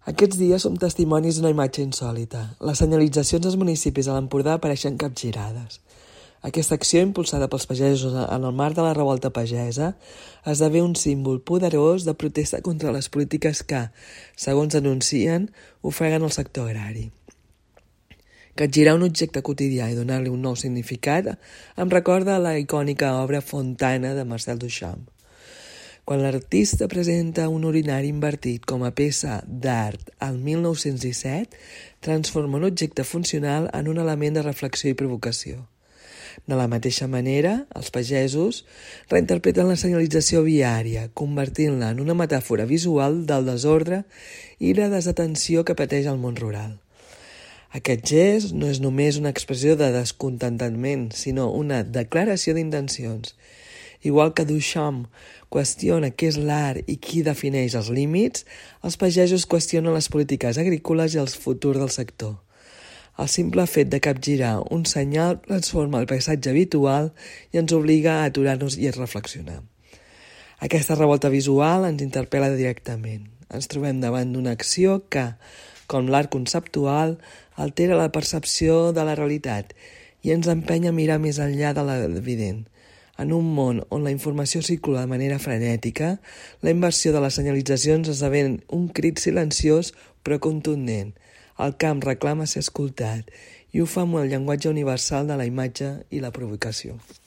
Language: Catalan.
Aquests dies som testimonis d'una imatge insòlita. Les senyalitzacions dels municipis a l'Empordà apareixen capgirades. Aquesta acció, impulsada pels pagesos en el marc de la revolta pagesa, esdevé un símbol poderós de protesta contra les polítiques que, segons denuncien, ofeguen el sector agrari. Capgirar un objecte quotidià i donar-li un nou significat em recorda la icònica obra Fontana de Marcel Duchamp. Quan l'artista presenta un urinari invertit com a peça d'art al 1917, transforma un objecte funcional en un element de reflexió i provocació. De la mateixa manera, els pagesos reinterpreten la senyalització viària, convertint-la en una metàfora visual del desordre i la desatenció que pateix el món rural. Aquest gest no és només una expressió de descontentament, sinó una declaració d'intencions. Igual que Duchamp qüestiona què és l'art i qui defineix els límits, els pagesos qüestionen les polítiques agrícoles i el futur del sector. El simple fet de capgirar un senyal transforma el paisatge habitual i ens obliga a aturar-nos i a reflexionar. Aquesta revolta visual ens interpel·la directament. Ens trobem davant d'una acció que, com l'art conceptual, altera la percepció de la realitat i ens empeny a mirar més enllà de l'evident. En un món on la informació circula de manera frenètica, la inversió de les senyalitzacions esdevé un crit silenciós però contundent. El camp reclama ser escoltat i ho fa amb el llenguatge universal de la imatge i la provocació.